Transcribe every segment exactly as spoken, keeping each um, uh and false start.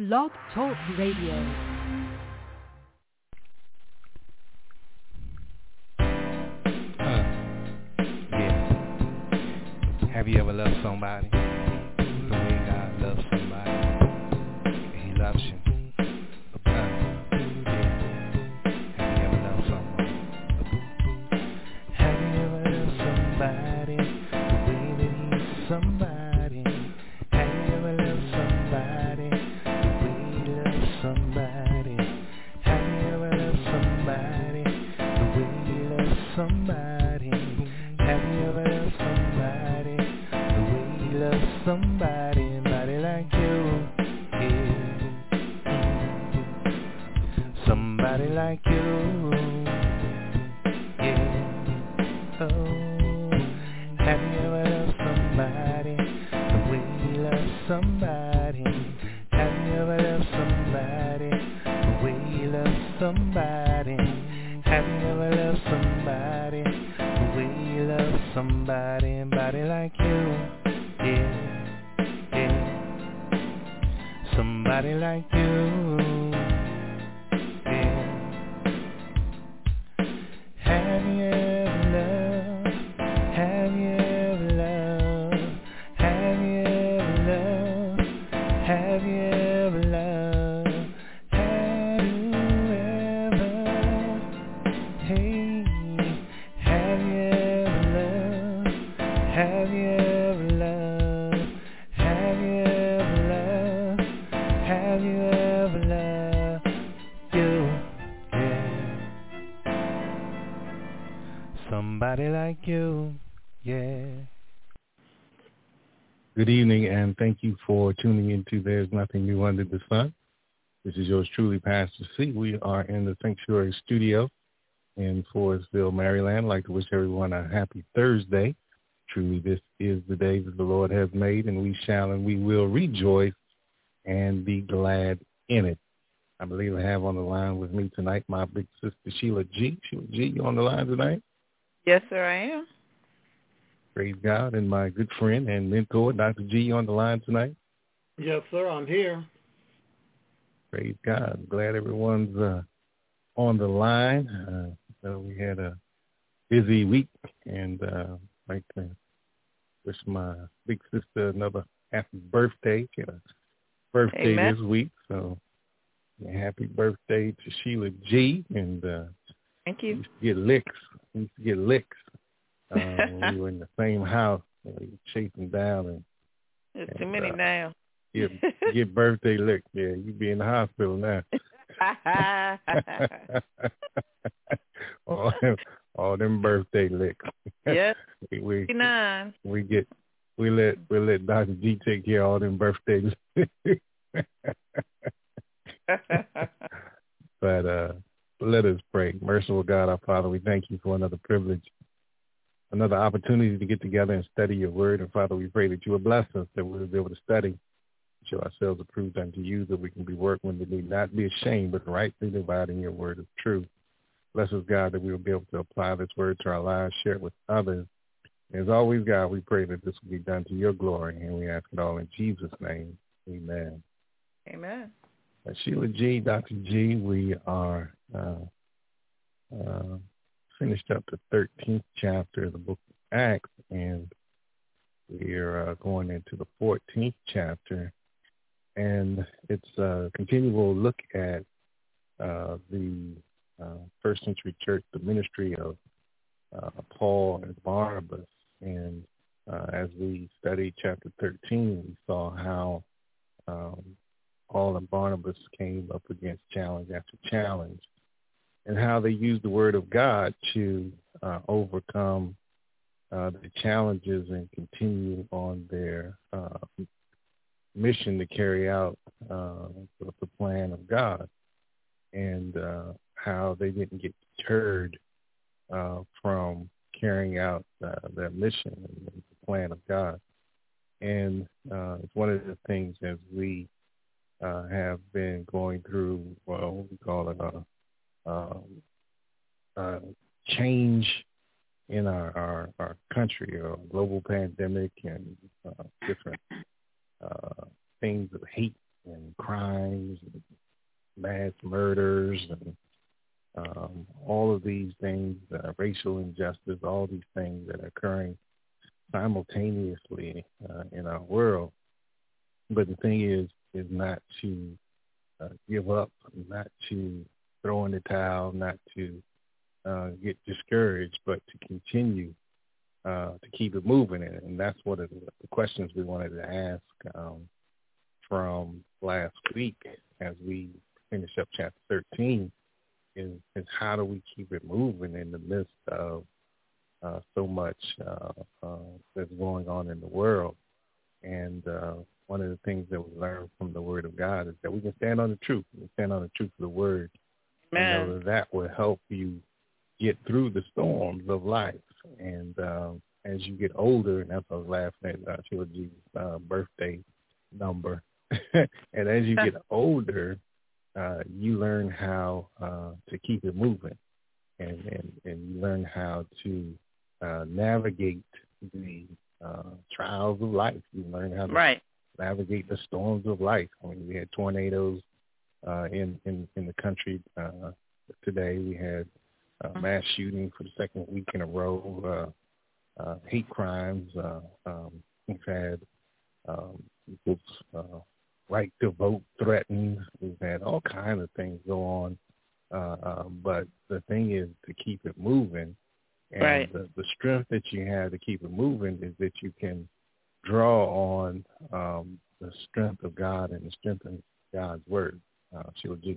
Blog Talk Radio. Uh, yeah. Have you ever loved somebody the way God loves somebody? He loves you. Uh, yeah. Have you ever loved someone? Have you ever loved somebody the way that he's somebody? Have you ever loved somebody the way he loves somebody? Have you ever loved somebody the way he loves somebody? Have you ever loved somebody the way he loves somebody? Somebody like you, yeah. Somebody like you, yeah. Oh, have you ever loved somebody the way he loves somebody? Have you ever loved somebody the way he loves somebody? Have you ever loved somebody the way he loves somebody? Somebody like you, yeah, yeah. Somebody like you, yeah. Have you ever loved? Have you ever loved? Have you ever loved? Have you ever loved? Have you ever? Hey, have you ever loved? Have you ever loved? Have you ever loved? Have you ever loved? You, yeah. Somebody like you, yeah. Good evening, and thank you for tuning into There's Nothing New Under the Sun. This is yours truly, Pastor C. We are in the Sanctuary Studio in Forestville, Maryland. I'd like to wish everyone a happy Thursday. Truly, this is the day that the Lord has made, and we shall and we will rejoice and be glad in it. I believe I have on the line with me tonight my big sister, Sheila G. Sheila G, you on the line tonight? Yes, sir, I am. Praise God. And my good friend and mentor, Doctor G, on the line tonight? Yes, sir, I'm here. Praise God. I'm glad everyone's uh, on the line. Uh, so we had a busy week, and uh, I'd like to wish my big sister another happy birthday. She had a birthday Amen. this week, so yeah, happy birthday to Sheila G. And uh, thank you. We used to get licks. We used to get licks uh, when we were in the same house. And we chased them down and There's and, too many uh, now. Get, get birthday licks. Yeah, you be in the hospital now. all, them, all them birthday licks. Yes. we, we, nine. we get we let we let Doctor G take care of all them birthdays. But uh, let us pray. Merciful God, our Father, we thank you for another privilege, another opportunity to get together and study your word. And Father, we pray that you will bless us, that we will be able to study, show ourselves approved unto you, that we can be workmen that need not be ashamed, but rightly dividing your word of truth. Bless us, God, that we will be able to apply this word to our lives, share it with others. As always, God, we pray that this will be done to your glory, and we ask it all in Jesus' name. Amen. Amen. Uh, Sheila G, Doctor G, we are uh, uh, finished up the thirteenth chapter of the book of Acts, and we are uh, going into the fourteenth chapter. And it's a continual look at uh, the uh, first century church, the ministry of uh, Paul and Barnabas. And uh, as we studied chapter thirteen, we saw how um, Paul and Barnabas came up against challenge after challenge, and how they used the word of God to uh, overcome uh, the challenges and continue on their uh, mission to carry out uh, the, the plan of God, and uh, how they didn't get deterred uh, from carrying out uh, their mission and the plan of God. And uh, it's one of the things as we uh, have been going through, well, what we call it, a, a, a change in our, our, our country, a global pandemic and uh, different uh, things of hate and crimes, and mass murders, and um, all of these things, uh, racial injustice, all these things that are occurring simultaneously uh, in our world. But the thing is, is not to uh, give up, not to throw in the towel, not to uh, get discouraged, but to continue uh, to keep it moving. And that's one of the, the questions we wanted to ask um, from last week as we finish up chapter thirteen is, is how do we keep it moving in the midst of uh, so much uh, uh, that's going on in the world. And uh, one of the things that we learn from the Word of God is that we can stand on the truth. We can stand on the truth of the Word. Amen. And know that that will help you get through the storms of life. And um, as you get older, and that's what I was laughing at uh, Sheila G's uh, birthday number. And as you get older, uh, you learn how uh, to keep it moving, and, and, and you learn how to uh, navigate the uh, trials of life. You learn how to right. navigate the storms of life. I mean, we had tornadoes uh, in, in, in the country uh, today. We had uh, mass shooting for the second week in a row, uh, uh, hate crimes. Uh, um, we've had um, people's uh, right to vote threatened. We've had all kinds of things go on. Uh, uh, but the thing is to keep it moving. And right. the, the strength that you have to keep it moving is that you can draw on um, the strength of God and the strength of God's word. Uh, Sheila G.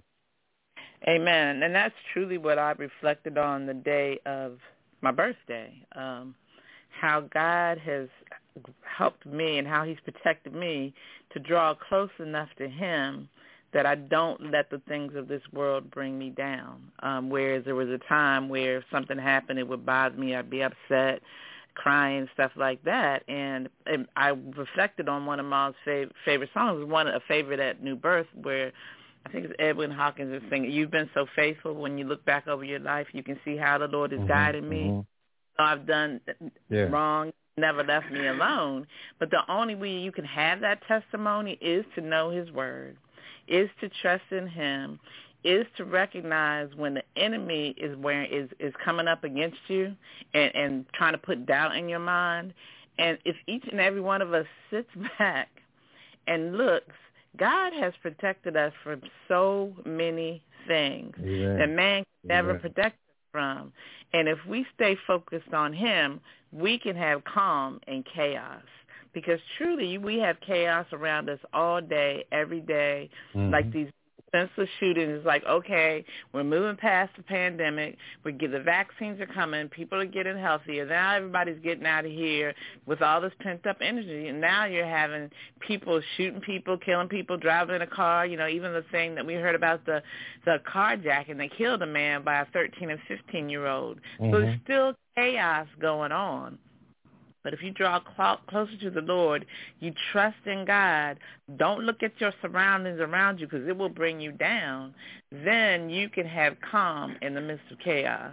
Amen. And that's truly what I reflected on the day of my birthday, um, how God has helped me and how he's protected me to draw close enough to him that I don't let the things of this world bring me down. Um, whereas there was a time where if something happened, it would bother me. I'd be upset, crying, stuff like that. And, and I reflected on one of Ma's fav- favorite songs, one a favorite at New Birth, where I think it's Edwin Hawkins is singing, "You've been so faithful. When you look back over your life, you can see how the Lord has mm-hmm, guided me. Mm-hmm. So I've done yeah. wrong, never left me alone." But the only way you can have that testimony is to know his word, is to trust in him, is to recognize when the enemy is where is, is coming up against you and, and trying to put doubt in your mind. And if each and every one of us sits back and looks, God has protected us from so many things Amen. That man can never Amen. Protect us from. And if we stay focused on him, we can have calm in chaos. Because truly, we have chaos around us all day, every day, mm-hmm. like these senseless shootings. It's like, okay, we're moving past the pandemic. We get the vaccines are coming. People are getting healthier. Now everybody's getting out of here with all this pent-up energy. And now you're having people shooting people, killing people, driving in a car. You know, even the thing that we heard about, the, the carjacking. They killed a man by a thirteen and fifteen-year-old. Mm-hmm. So there's still chaos going on. But if you draw cl- closer to the Lord, you trust in God, don't look at your surroundings around you because it will bring you down, then you can have calm in the midst of chaos.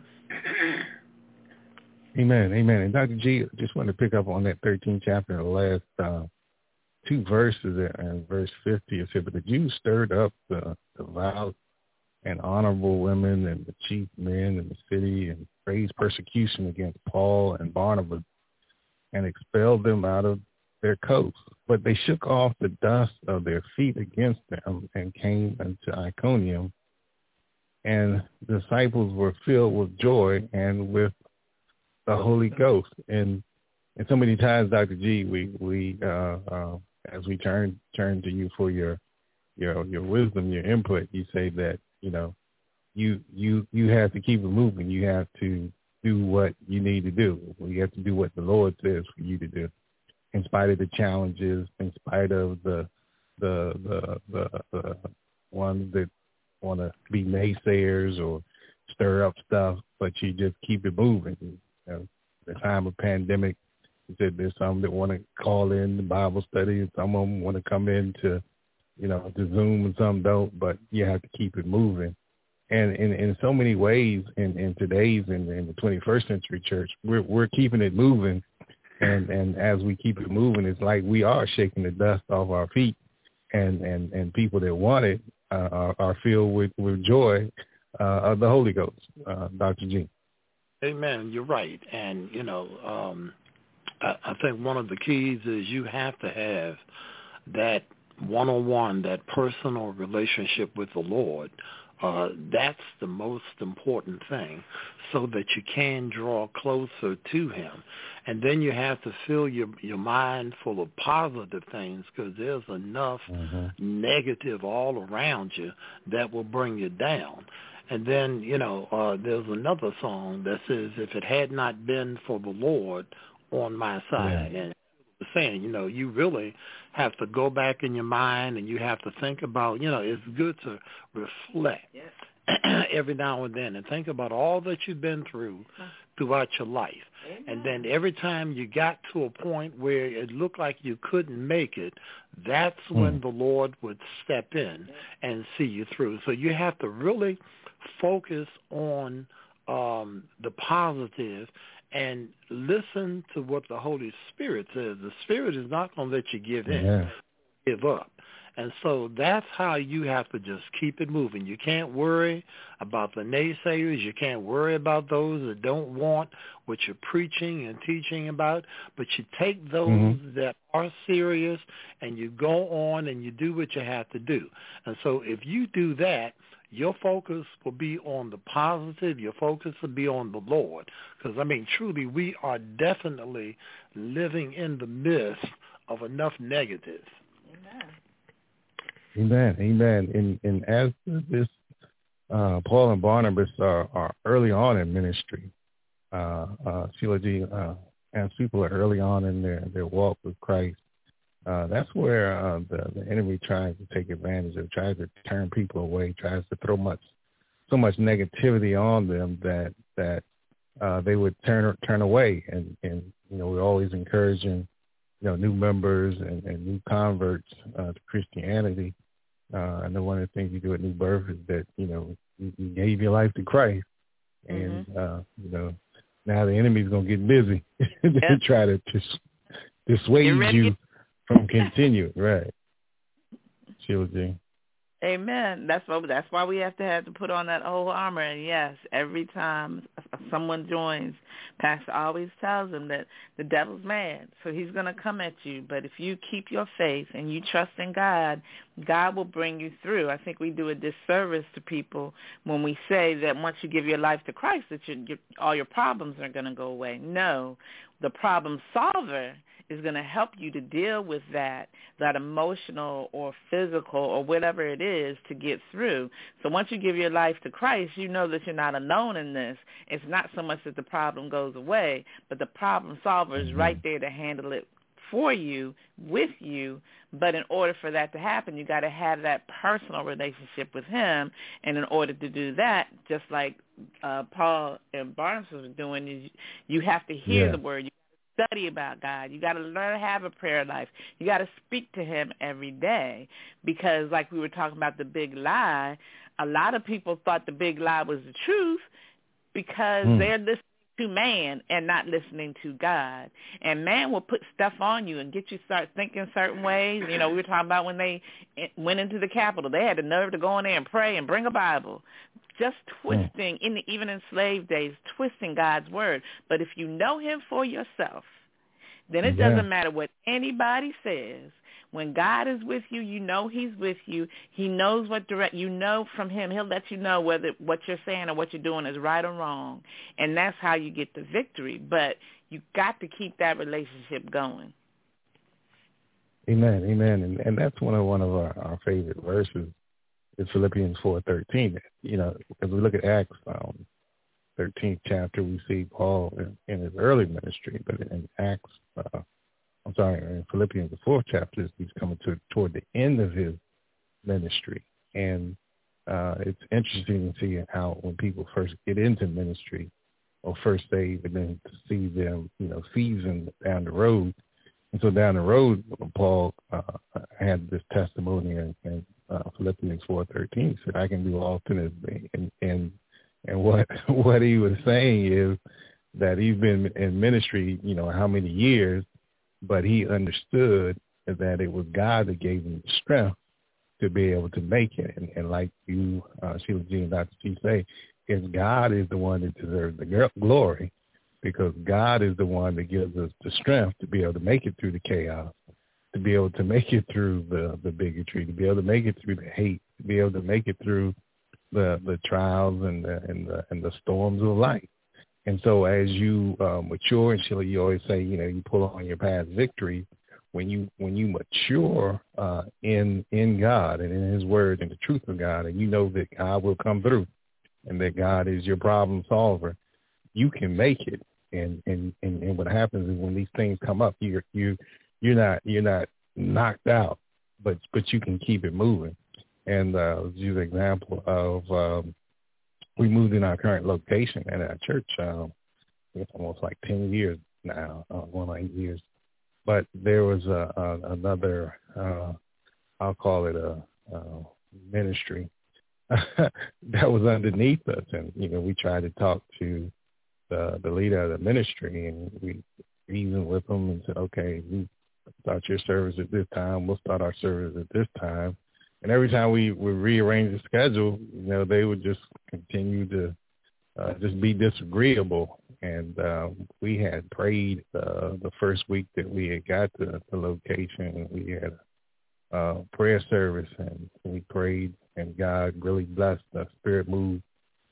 Amen, amen. And Doctor G, just wanted to pick up on that thirteenth chapter, the last uh, two verses, and verse fifty. It said, "But the Jews stirred up the devout and honorable women and the chief men in the city and raised persecution against Paul and Barnabas, and expelled them out of their coasts. But they shook off the dust of their feet against them and came unto Iconium. And the disciples were filled with joy and with the Holy Ghost." And and so many times, Doctor G, we we uh, uh, as we turn turn to you for your your your wisdom, your input, you say that you know you you you have to keep it moving. You have to do what you need to do. You have to do what the Lord says for you to do, in spite of the challenges, in spite of the the the the, the ones that want to be naysayers or stir up stuff. But you just keep it moving. You know, the time of pandemic, you said there's some that want to call in the Bible study, and some of them want to come in to, you know, to Zoom, and some don't. But you have to keep it moving. And in, in so many ways, in, in today's and in, in the twenty-first century church, we're we're keeping it moving, and, and as we keep it moving, it's like we are shaking the dust off our feet, and, and, and people that want it uh, are, are filled with, with joy uh, of the Holy Ghost, uh, Doctor G. Amen. You're right. And, you know, um, I, I think one of the keys is you have to have that one-on-one, that personal relationship with the Lord. Uh, that's the most important thing, so that you can draw closer to him. And then you have to fill your, your mind full of positive things, because there's enough mm-hmm. negative all around you that will bring you down. And then, you know, uh, there's another song that says, if it had not been for the Lord on my side. Yeah. And saying, you know, you really have to go back in your mind, and you have to think about, you know, it's good to reflect yes. every now and then and think about all that you've been through throughout your life. Amen. And then every time you got to a point where it looked like you couldn't make it, that's mm. when the Lord would step in yeah. and see you through. So you have to really focus on um, the positive and listen to what the Holy Spirit says. The Spirit is not going to let you give in, yeah. give up. And so that's how you have to just keep it moving. You can't worry about the naysayers. You can't worry about those that don't want what you're preaching and teaching about. But you take those mm-hmm. that are serious, and you go on and you do what you have to do. And so if you do that, your focus will be on the positive. Your focus will be on the Lord. Because, I mean, truly, we are definitely living in the midst of enough negatives. Amen. Amen. Amen. And, and as this, uh, Paul and Barnabas are, are early on in ministry, uh, uh, Sheila G., uh, as people are early on in their, their walk with Christ, Uh, that's where uh, the, the enemy tries to take advantage of, tries to turn people away, tries to throw much, so much negativity on them that that uh, they would turn turn away. And, and you know, we're always encouraging, you know, new members and, and new converts uh, to Christianity. Uh, I know one of the things you do at New Birth is that, you know, you, you gave your life to Christ, and mm-hmm. uh, you know, now the enemy's gonna get busy to yep. try to dis- dissuade you from continuing, right? Sheila G. Amen. That's why that's why we have to have to put on that whole armor. And yes, every time someone joins, Pastor always tells them that the devil's mad, so he's going to come at you. But if you keep your faith and you trust in God, God will bring you through. I think we do a disservice to people when we say that once you give your life to Christ, that you, you, all your problems are going to go away. No, the problem solver is going to help you to deal with that, that emotional or physical or whatever it is to get through. So once you give your life to Christ, you know that you're not alone in this. It's not so much that the problem goes away, but the problem solver is right there to handle it for you, with you. But in order for that to happen, you got to have that personal relationship with him. And in order to do that, just like uh, Paul and Barnabas were doing, is you have to hear yeah. the word. You study about God. You got to learn to have a prayer life. You got to speak to him every day, because like we were talking about the big lie, a lot of people thought the big lie was the truth because mm. they're listening to man and not listening to God. And man will put stuff on you and get you start thinking certain ways. You know, we were talking about when they went into the Capitol, they had the nerve to go in there and pray and bring a Bible. Just twisting, in the, even in slave days, twisting God's word. But if you know him for yourself, then it yeah. doesn't matter what anybody says. When God is with you, you know he's with you. He knows what direct, you know from him. He'll let you know whether what you're saying or what you're doing is right or wrong. And that's how you get the victory. But you got to keep that relationship going. Amen, amen. And, and that's one of one of our, our favorite verses. It's Philippians four thirteen. You know, as we look at Acts um, thirteenth chapter, we see Paul in, in his early ministry, but in Acts, uh, I'm sorry, in Philippians the fourth chapter, he's coming to toward the end of his ministry, and uh, it's interesting to see how when people first get into ministry or first saved, and then to see them, you know, seasoned down the road. And so down the road, Paul uh, had this testimony in, in uh, Philippians four thirteen. He said, "I can do all things." And and and what what he was saying is that he's been in ministry, you know, how many years, but he understood that it was God that gave him the strength to be able to make it. And, and like you, uh, Sheila G. and Doctor G say, is God is the one that deserves the glory, because God is the one that gives us the strength to be able to make it through the chaos, to be able to make it through the, the bigotry, to be able to make it through the hate, to be able to make it through the, the trials and the, and the and the storms of life. And so as you uh, mature, and Sheila, you always say, you know, you pull on your past victory. When you when you mature uh, in in God and in His Word and the truth of God, and you know that God will come through, and that God is your problem solver, you can make it. And and, and, and what happens is when these things come up, you're you you're not you're not knocked out, but but you can keep it moving. And uh, let's use an example of um, we moved in our current location at our church. Um, it's almost like ten years now, uh, going on eight years. But there was a, a, another, uh, I'll call it a, a ministry that was underneath us. And, you know, we tried to talk to the, the leader of the ministry, and we reasoned with them and said, okay, we start your service at this time. We'll start our service at this time. And every time we would rearrange the schedule, you know, they would just continue to uh, just be disagreeable. And uh, we had prayed uh, the first week that we had got to the location. We had a uh, prayer service, and we prayed, and God really blessed. The Spirit moved,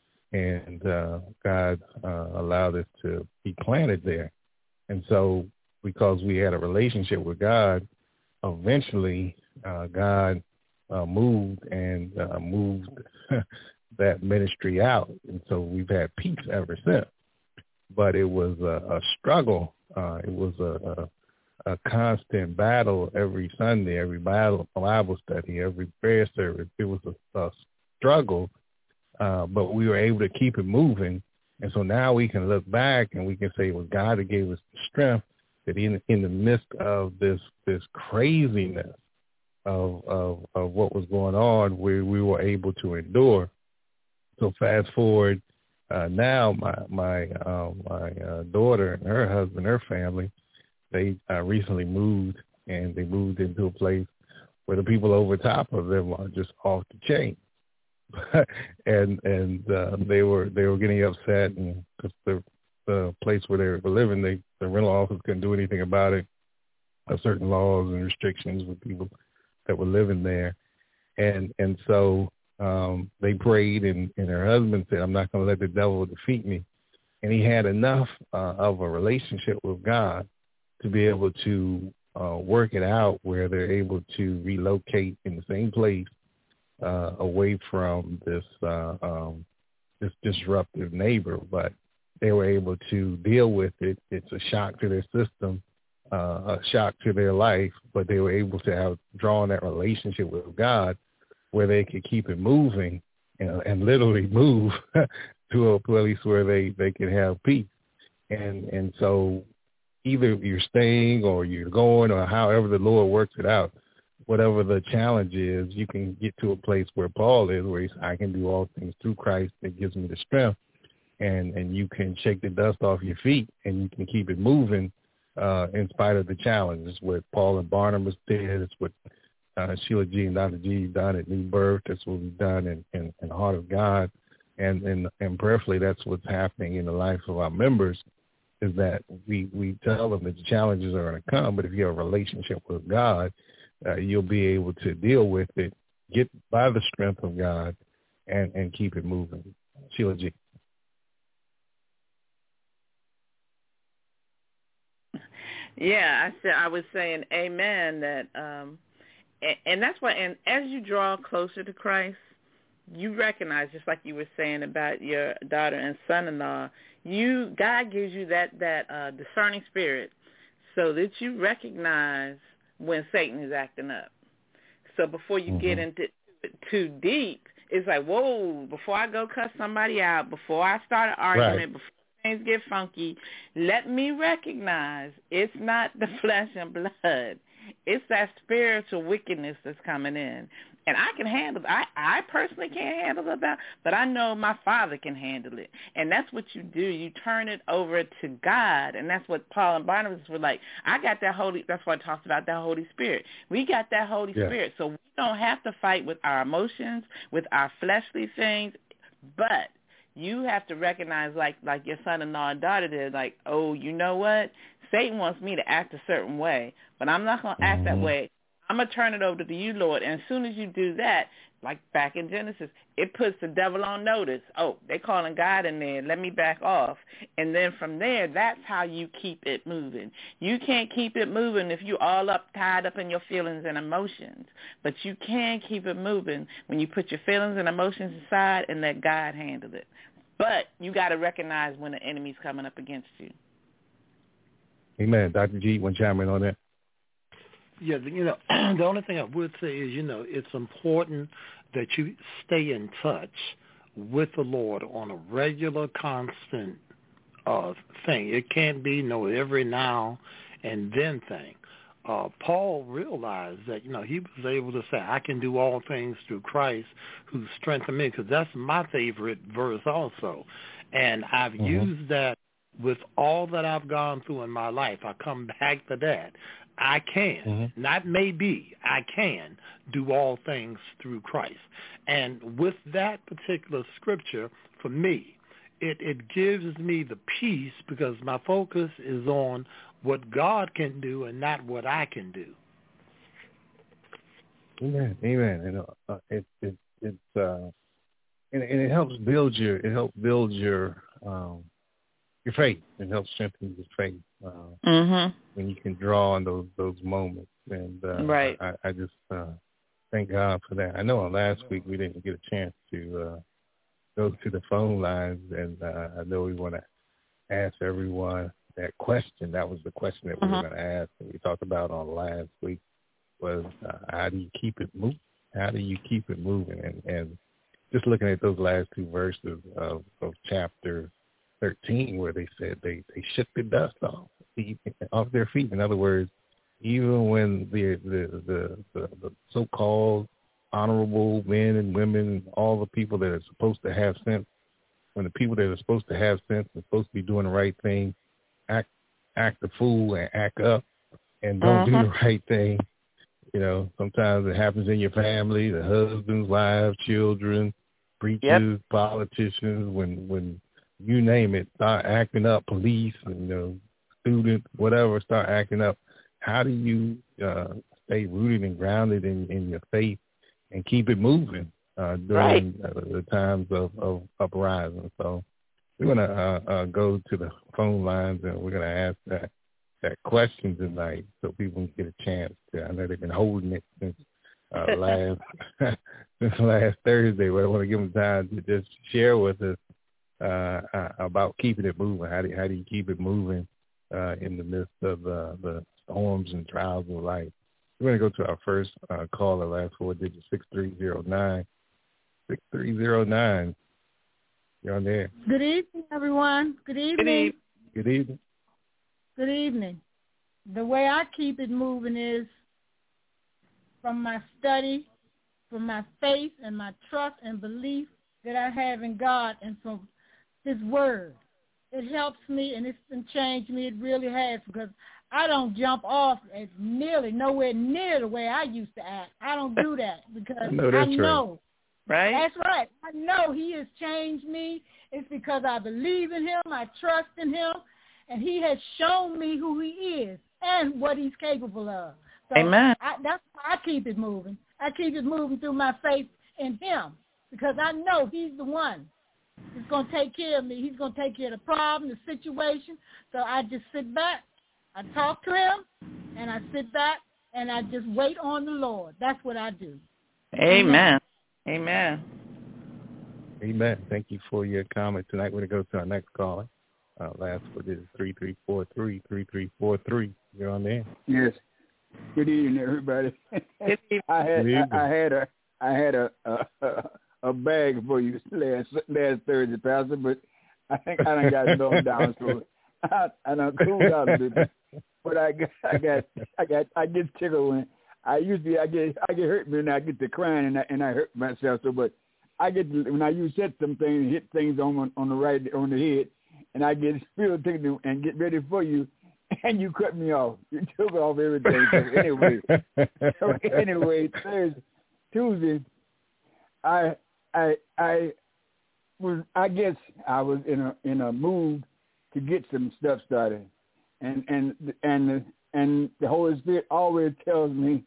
and uh, God uh, allowed us to be planted there. And so because we had a relationship with God, eventually uh, God uh, moved and uh, moved that ministry out. And so we've had peace ever since. But it was a, a struggle. Uh, it was a, a, a constant battle every Sunday, every Bible, Bible study, every prayer service. It was a, a struggle, uh, but we were able to keep it moving. And so now we can look back and we can say it was God that gave us the strength that in, in the midst of this this craziness of, of, of what was going on, we, we were able to endure. So fast forward. Uh, now my my uh, my uh, daughter and her husband, her family, they uh, recently moved, and they moved into a place where the people over top of them are just off the chain, and and uh, they were they were getting upset, and because the the place where they were living, they the rental office couldn't do anything about it. Uh, certain laws and restrictions with people that were living there, and and so. Um, they prayed, and, and her husband said, I'm not going to let the devil defeat me. And he had enough uh, of a relationship with God to be able to uh, work it out where they're able to relocate in the same place uh, away from this uh, um, this disruptive neighbor. But they were able to deal with it. It's a shock to their system, uh, a shock to their life, but they were able to have drawn that relationship with God where they could keep it moving and, and literally move to a place where they, they can have peace. And and so either you're staying or you're going or however the Lord works it out, whatever the challenge is, you can get to a place where Paul is, where he says, I can do all things through Christ that gives me the strength. And, and you can shake the dust off your feet and you can keep it moving uh, in spite of the challenges. What Paul and Barnabas did, it's what Uh, Sheila G. and Doctor G. done at New Birth. That's what we've done in, in, in the Heart of God. And, and and prayerfully, that's what's happening in the life of our members, is that we, we tell them that the challenges are going to come, but if you have a relationship with God, uh, you'll be able to deal with it, get by the strength of God, and, and keep it moving. Sheila G. Yeah, I said I was saying amen, that um And, and that's why, and as you draw closer to Christ, you recognize, just like you were saying about your daughter and son-in-law, you God gives you that that uh, discerning spirit, so that you recognize when Satan is acting up. So before you mm-hmm. get into it too deep, it's like, whoa! Before I go cuss somebody out, before I start an argument, right. before things get funky, let me recognize it's not the flesh and blood. It's that spiritual wickedness that's coming in. And I can handle it. I, I personally can't handle it, but I know my Father can handle it. And that's what you do. You turn it over to God. And that's what Paul and Barnabas were like. I got that Holy, that's why I talked about that Holy Spirit. We got that Holy yeah. Spirit. So we don't have to fight with our emotions, with our fleshly things, but you have to recognize, like like your son-in-law and daughter did, like, oh, you know what? Satan wants me to act a certain way, but I'm not going to act mm-hmm. that way. I'm going to turn it over to you, Lord. And as soon as you do that, like back in Genesis, it puts the devil on notice. Oh, they calling God in there. Let me back off. And then from there, that's how you keep it moving. You can't keep it moving if you're all up, tied up in your feelings and emotions. But you can keep it moving when you put your feelings and emotions aside and let God handle it. But you got to recognize when the enemy's coming up against you. Amen. Doctor G, want to chime in on that? Yeah, you know, the only thing I would say is, you know, it's important that you stay in touch with the Lord on a regular, constant uh, thing. It can't be no every now and then thing. Uh, Paul realized that, you know, he was able to say, I can do all things through Christ who strengthened me, because that's my favorite verse also. And I've mm-hmm. used that with all that I've gone through in my life. I come back to that. I can, mm-hmm. not maybe, I can do all things through Christ. And with that particular scripture, for me, it, it gives me the peace because my focus is on what God can do and not what I can do. Amen. Amen. And uh, it, it, it's uh, and, and it helps build your it helps build your um, your faith. It helps strengthen your faith uh, mm-hmm. when you can draw on those those moments. And uh, right. I, I just uh, thank God for that. I know last week we didn't get a chance to uh, go to the phone lines, and uh, I know we want to ask everyone that question. That was the question that we uh-huh. were going to ask, and we talked about on last week was uh, how do you keep it moving? How do you keep it moving? And, and just looking at those last two verses of, of chapter thirteen, where they said they, they shook the dust off off their feet. In other words, even when the the, the, the, the so-called honorable men and women, all the people that are supposed to have sense, when the people that are supposed to have sense and supposed to be doing the right thing, act act the fool and act up and don't uh-huh. do the right thing. You know, sometimes it happens in your family, the husbands, wives, children, preachers, yep. politicians, when when you name it, start acting up, police, and, you know, students, whatever, start acting up. How do you uh, stay rooted and grounded in, in your faith and keep it moving uh, during right. uh, the times of, of uprising? So we're going to uh, uh, go to the phone lines, and we're going to ask that, that question tonight so people can get a chance to. I know they've been holding it since uh, last since last Thursday, but I want to give them time to just share with us uh, uh, about keeping it moving. How do, how do you keep it moving uh, in the midst of uh, the storms and trials of life? We're going to go to our first uh, caller, last four digits, six three zero nine. six three zero nine. You're on there. Good evening, everyone. Good evening. Good evening. Good evening. The way I keep it moving is from my study, from my faith and my trust and belief that I have in God and from His Word. It helps me, and it's been changed me. It really has, because I don't jump off as nearly, nowhere near the way I used to act. I don't do that because I know. That's I know right. That's right. I know He has changed me. It's because I believe in Him. I trust in Him. And He has shown me who He is and what He's capable of. So Amen. I, that's how I keep it moving. I keep it moving through my faith in Him because I know He's the one who's going to take care of me. He's going to take care of the problem, the situation. So I just sit back. I talk to Him, and I sit back, and I just wait on the Lord. That's what I do. Amen. Amen. Amen. Thank you for your comment tonight. We're going to go to our next caller. Uh, last for this three three four three three three four three. You're on there. Yes. Good evening, everybody. I had I, I had a I had a, a a bag for you last last Thursday, Pastor, but I think I done got it dumbed down, so I, I done cooled out a bit. But I got I got I got I get tickled when I usually I get I get hurt when I get to crying and I and I hurt myself so, but I get to, when I use set some things, hit things on on the right on the head, and I get irritated and get ready for you, and you cut me off. You took off everything. So anyway, so anyway, Thursday, Tuesday, I I I was I guess I was in a in a mood to get some stuff started, and and and the, and the Holy Spirit always tells me,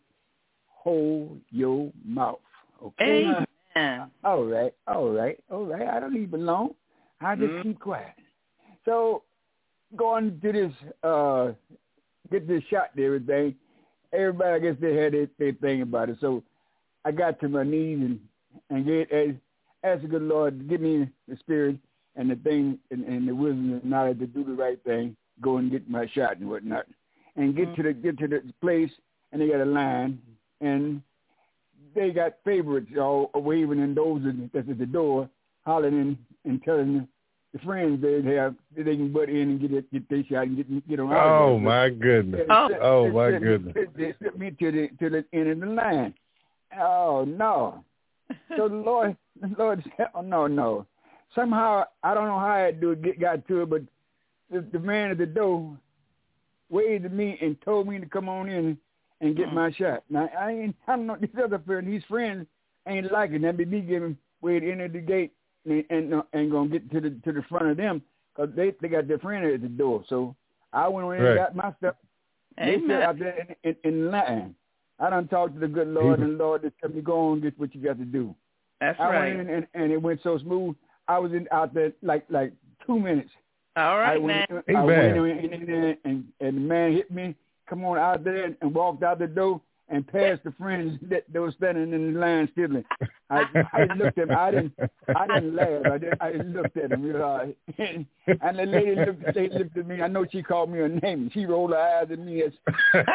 hold your mouth. Okay. Amen. All right, all right, all right. I don't need long. I just mm. keep quiet. So going to this, uh, get this shot and everything, everybody, I guess they had their, their thing about it. So I got to my knees and, and get, asked the good Lord to give me the spirit and the thing and, and the wisdom and knowledge to do the right thing, go and get my shot and whatnot. And get mm. to the get to the place, and they got a line, and they got favorites all waving and those that's at the door, hollering and, and telling the friends they have that they can butt in and get it, get their shot and get get around. Oh my goodness! Oh, oh my goodness! They sent me to the to the end of the line. Oh no! So the Lord, the Lord said, "Oh no, no." Somehow I don't know how I do it, get got to it, but the, the man at the door waved at me and told me to come on in and get mm. my shot. Now, I ain't, I don't know, these other friends, these friends ain't liking that. Be me giving way to enter the gate and and, uh, and gonna get to the to the front of them because they, they got their friend at the door. So I went in right. and got my stuff. They sit out there in, in, in line. I done talked to the good Lord, Amen. And the Lord just told me, go on, get what you got to do. That's I right. went in and, and it went so smooth. I was in out there like like two minutes. All right, I man. Went, I went in, in there and, and the man hit me. Come on out there and walked out the door and passed the friends that, that were standing in the line still. I, I looked at him. I didn't. I didn't laugh. I just, I just looked at him. You know, and, and the lady looked. The lady looked at me. I know she called me a name. She rolled her eyes at me. As,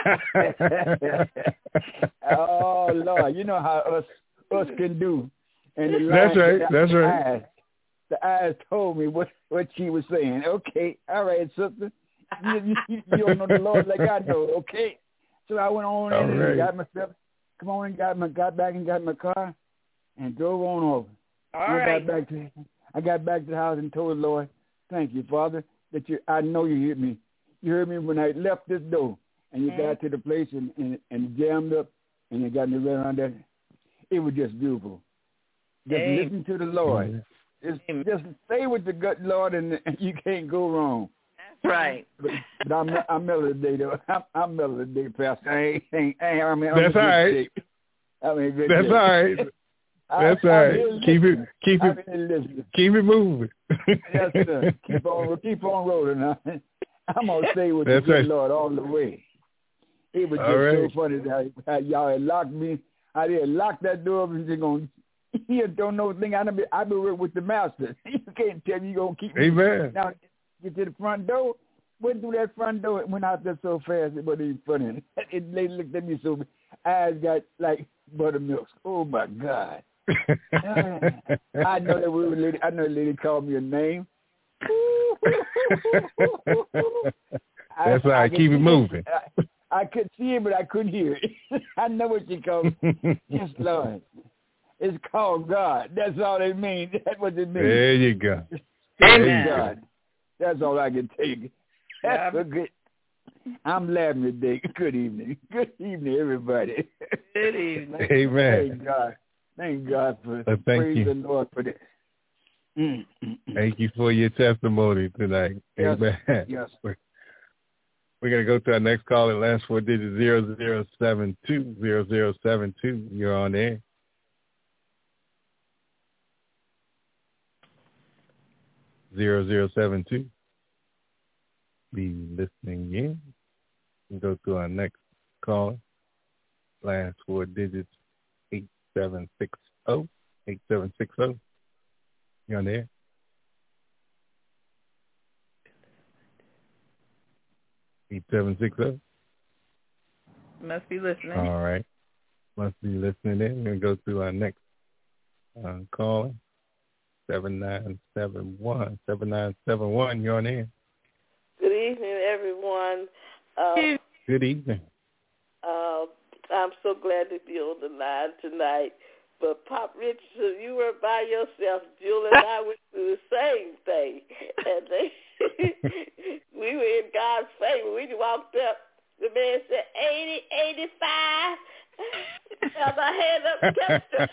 oh Lord, you know how us us can do. And the line, that's right. The, that's the right. Eyes, the eyes told me what what she was saying. Okay, all right, sister. You, you, you don't know the Lord like I know, okay? So I went on in and right. got myself, come on and got my, got back and got my car and drove on over. All I right. got back to, I got back to the house and told the Lord, thank you, Father, that you, I know you heard me. You heard me when I left this door and you mm-hmm. got to the place and, and, and jammed up and you got me right around there. It was just beautiful. Just Amen. Listen to the Lord. Just, just stay with the good Lord and, and you can't go wrong. Right. But, but I'm I'm mellow today though. I'm, I'm mellow today, Pastor. I ain't, ain't, ain't I mean, I'm That's all right. I mean, good That's day. all right. That's I, all right. Keep it, keep it, keep it moving. Yes, sir. Keep on, keep on rolling. Now. I'm gonna stay with That's the good right. Lord all the way. It was just right. so funny how, how y'all had locked me. How they had locked that door up and just gonna. You don't know the thing. I be I be with the master. You can't tell me you gonna keep me. Amen. Now, get to the front door, went through that front door, it went out there so fast, it wasn't even funny. It, they looked at me so, eyes got like buttermilk. Oh my God. I know that we were lady, I know the lady called me a name. That's I, right, I keep it moving. I, I could see it, but I couldn't hear it. I know what she called me. Yes, Lord. It's called God. That's all it means. That's what it means. There you go. Amen. God. That's all I can take. That's yeah. a good. I'm laughing today. Good evening. Good evening, everybody. Good evening. Amen. Thank God. Thank God for uh, thank praise you. the Lord for this. Mm, mm, mm. Thank you for your testimony tonight. Yes. Amen. Yes. We're, we're going to go to our next call. The last four digits zero zero seven two zero zero seven two. You're on air. Zero zero seven two. Be listening in. We'll go to our next caller. Last four digits eight seven six zero. Eight seven six zero. You on there? Eight seven six zero. Must be listening. All right. Must be listening in. We're gonna go to our next uh, caller. Seven nine seven one seven nine seven one. You're on air. Good evening, everyone. Uh, Good evening. Uh, I'm so glad to be on the line tonight. But Pop Richardson, you were by yourself. Jewel and I went through the same thing. And they, we were in God's favor. We walked up. The man said, eighty, eighty-five. Held our hand up, kept it.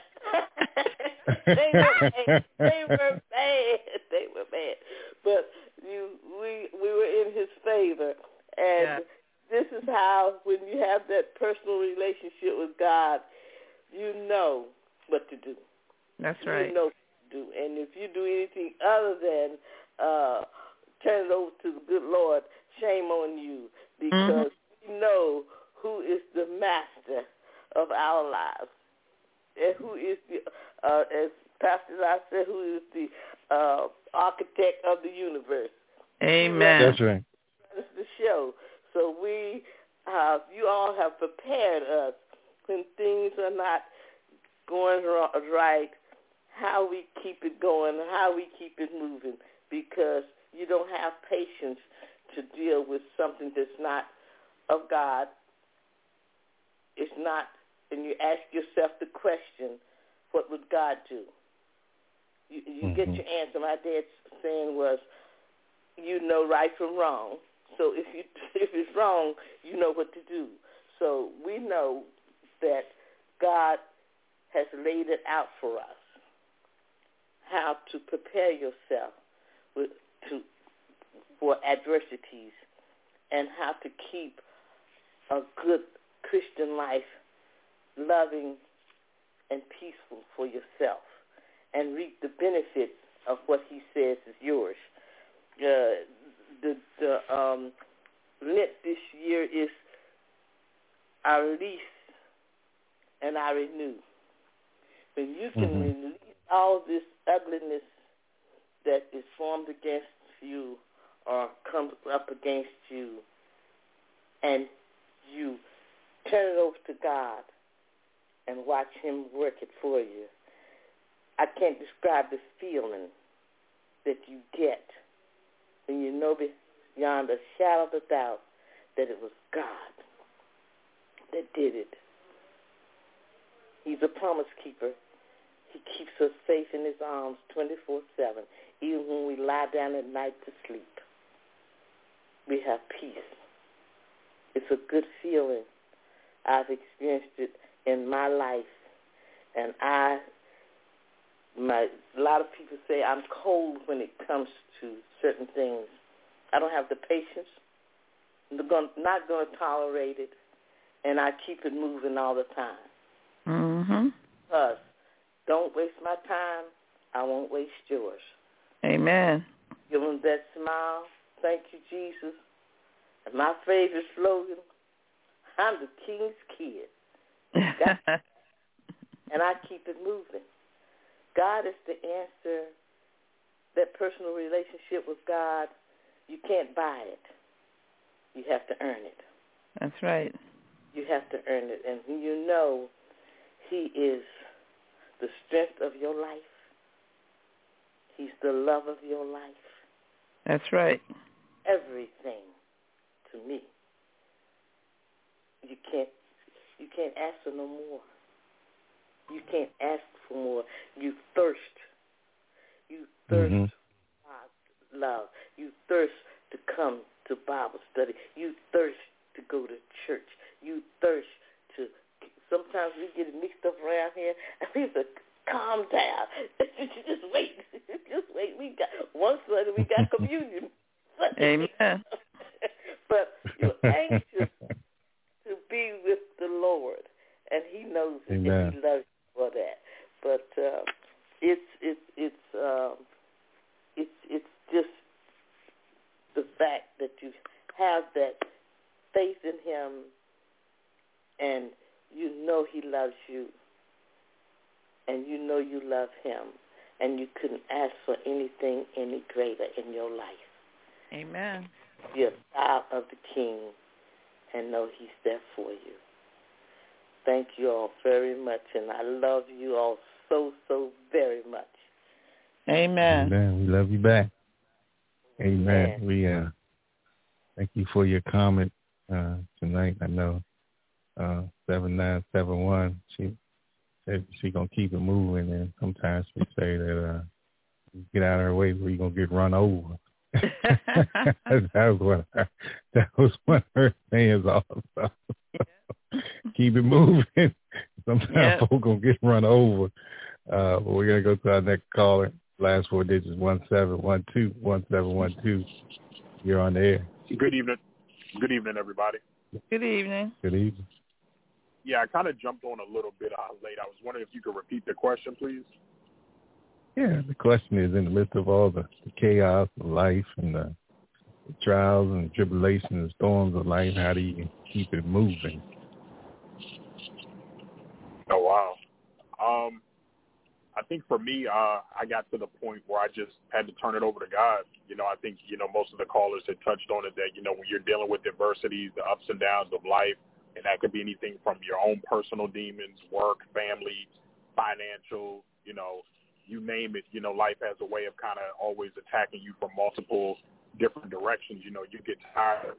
They were bad. They were bad. They were bad. But you, we, we were in his favor. And yeah. This is how, when you have that personal relationship with God, you know what to do. That's right. You know what to do. And if you do anything other than uh, turn it over to the good Lord, shame on you, because mm-hmm. you know who is the master of our lives, and who is the, uh, as Pastor I said, who is the uh, architect of the universe. Amen. That's right. That's the show. So we, uh, you all have prepared us when things are not going right, how we keep it going, how we keep it moving, because you don't have patience to deal with something that's not of God. It's not, and you ask yourself the question, what would God do? You, you mm-hmm. get your answer. My dad's saying was, you know right from wrong. So if you if it's wrong, you know what to do. So we know that God has laid it out for us, how to prepare yourself with, to, for adversities, and how to keep a good Christian life loving and peaceful for yourself, and reap the benefits of what he says is yours. Uh, the the um, Lent this year is I release and I renew. When you can mm-hmm. release all this ugliness that is formed against you or comes up against you, and you turn it over to God and watch him work it for you, I can't describe the feeling that you get when you know beyond a shadow of a doubt that it was God that did it. He's a promise keeper. He keeps us safe in his arms twenty-four seven, even when we lie down at night to sleep. We have peace. It's a good feeling. I've experienced it in my life, and I, my, a lot of people say I'm cold when it comes to certain things. I don't have the patience. I'm not going to tolerate it, and I keep it moving all the time. Mm-hmm. Because don't waste my time. I won't waste yours. Amen. Give them that smile. Thank you, Jesus. And my favorite slogan, I'm the king's kid. And I keep it moving. God is the answer. That personal relationship with God, you can't buy it. You have to earn it. That's right. You have to earn it. And you know he is the strength of your life. He's the love of your life. That's right. Everything to me. You can't you can't ask for no more. You can't ask for more. You thirst. You thirst mm-hmm. for love. You thirst to come to Bible study. You thirst to go to church. You thirst to, sometimes we get mixed up around here, and we have to calm down. Just wait. Just wait. We got, one Sunday we got communion. Amen. But you're anxious to be with the Lord, and he knows it, and he loves you for that. But uh, it's it's it's um, it's it's just the fact that you have that faith in him, and you know he loves you, and you know you love him, and you couldn't ask for anything any greater in your life. Amen. Be a child of the King, and know he's there for you. Thank you all very much, and I love you all so, so very much. Amen. Amen. We love you back. Amen. Amen. We uh, thank you for your comment uh, tonight. I know uh, seven nine seven one. She said she's going to keep it moving, and sometimes we say that uh, get out of her way or you're going to get run over. that, was what her, that was what her sayings also. Keep it moving. Sometimes yep. folks going to get run over. Uh, but we're going to go to our next caller. Last four digits, one seven one two, one seven one two. You're on the air. Good evening. Good evening, everybody. Good evening. Good evening. Yeah, I kind of jumped on a little bit uh, late. I was wondering if you could repeat the question, please. Yeah, the question is, in the midst of all the, the chaos of life and the, the trials and tribulations and storms of life, how do you keep it moving? Oh, wow. Um, I think for me, uh, I got to the point where I just had to turn it over to God. You know, I think, you know, most of the callers had touched on it that, you know, when you're dealing with adversities, the ups and downs of life, and that could be anything from your own personal demons, work, family, financial, you know, you name it, you know, life has a way of kind of always attacking you from multiple different directions. You know, you get tired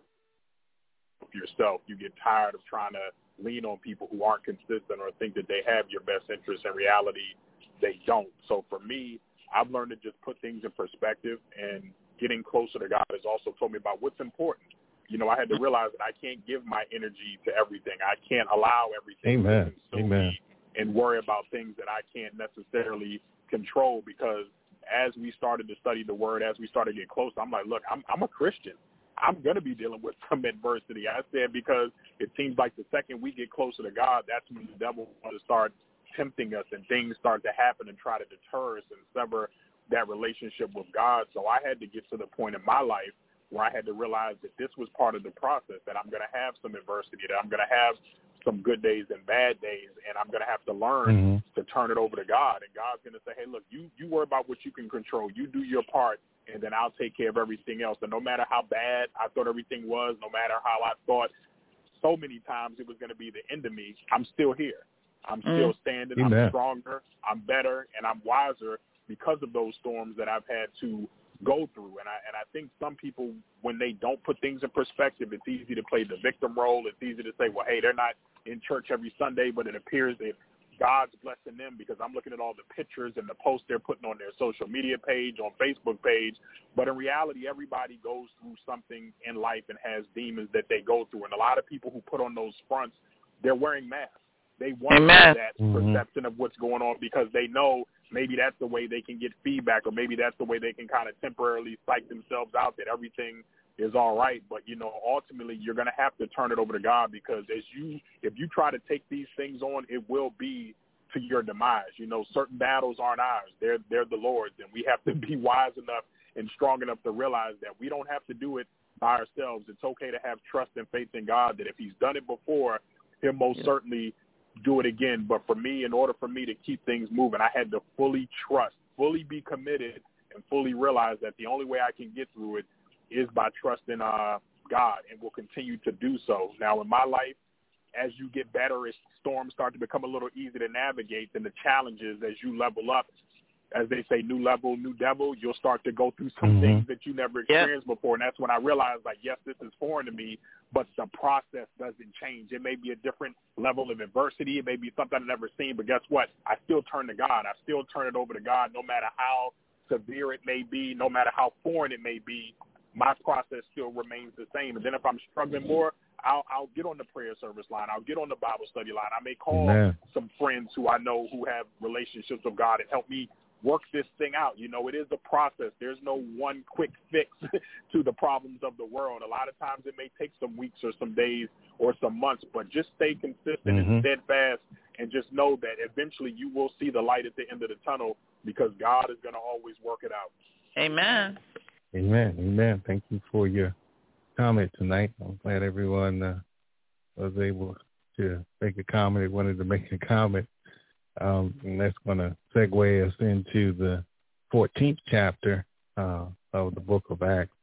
of yourself. You get tired of trying to lean on people who aren't consistent or think that they have your best interests. In reality, they don't. So for me, I've learned to just put things in perspective, and getting closer to God has also told me about what's important. You know, I had to realize that I can't give my energy to everything. I can't allow everything Amen. to consume Amen. me and worry about things that I can't necessarily control, because as we started to study the word, as we started to get close, I'm like, look, I'm, I'm a Christian. I'm going to be dealing with some adversity. I said, because it seems like the second we get closer to God, that's when the devil wants to start tempting us and things start to happen and try to deter us and sever that relationship with God. So I had to get to the point in my life where I had to realize that this was part of the process, that I'm going to have some adversity, that I'm going to have some good days and bad days, and I'm going to have to learn mm-hmm. to turn it over to God. And God's going to say, hey, look, you, you worry about what you can control. You do your part, and then I'll take care of everything else. And no matter how bad I thought everything was, no matter how I thought so many times it was going to be the end of me, I'm still here. I'm still standing. Amen. I'm stronger. I'm better, and I'm wiser because of those storms that I've had to go through. And I and I think some people, when they don't put things in perspective, it's easy to play the victim role. It's easy to say, well, hey, they're not in church every Sunday, but it appears that God's blessing them because I'm looking at all the pictures and the posts they're putting on their social media page, on Facebook page. But in reality, everybody goes through something in life and has demons that they go through. And a lot of people who put on those fronts, they're wearing masks. They want Amen. that mm-hmm. perception of what's going on because they know maybe that's the way they can get feedback, or maybe that's the way they can kind of temporarily psych themselves out that everything is all right. But, you know, ultimately you're going to have to turn it over to God, because as you, if you try to take these things on, it will be to your demise. You know, certain battles aren't ours. They're, they're the Lord's, and we have to be wise enough and strong enough to realize that we don't have to do it by ourselves. It's okay to have trust and faith in God that if he's done it before, he'll most yeah. certainly do it again. But for me, in order for me to keep things moving, I had to fully trust, fully be committed, and fully realize that the only way I can get through it is by trusting uh, God, and will continue to do so. Now, in my life, as you get better, as storms start to become a little easier to navigate, then the challenges as you level up, as they say, new level, new devil, you'll start to go through some mm-hmm. things that you never experienced yep. before. And that's when I realized, like, yes, this is foreign to me, but the process doesn't change. It may be a different level of adversity. It may be something I've never seen, but guess what? I still turn to God. I still turn it over to God, no matter how severe it may be, no matter how foreign it may be. My process still remains the same. And then if I'm struggling more, I'll, I'll get on the prayer service line. I'll get on the Bible study line. I may call Amen. some friends who I know who have relationships with God and help me work this thing out. You know, it is a process. There's no one quick fix to the problems of the world. A lot of times it may take some weeks or some days or some months, but just stay consistent mm-hmm. and steadfast, and just know that eventually you will see the light at the end of the tunnel, because God is going to always work it out. Amen. Amen. Amen. Thank you for your comment tonight. I'm glad everyone uh, was able to make a comment. They wanted to make a comment. Um, and that's going to segue us into the fourteenth chapter uh, of the book of Acts.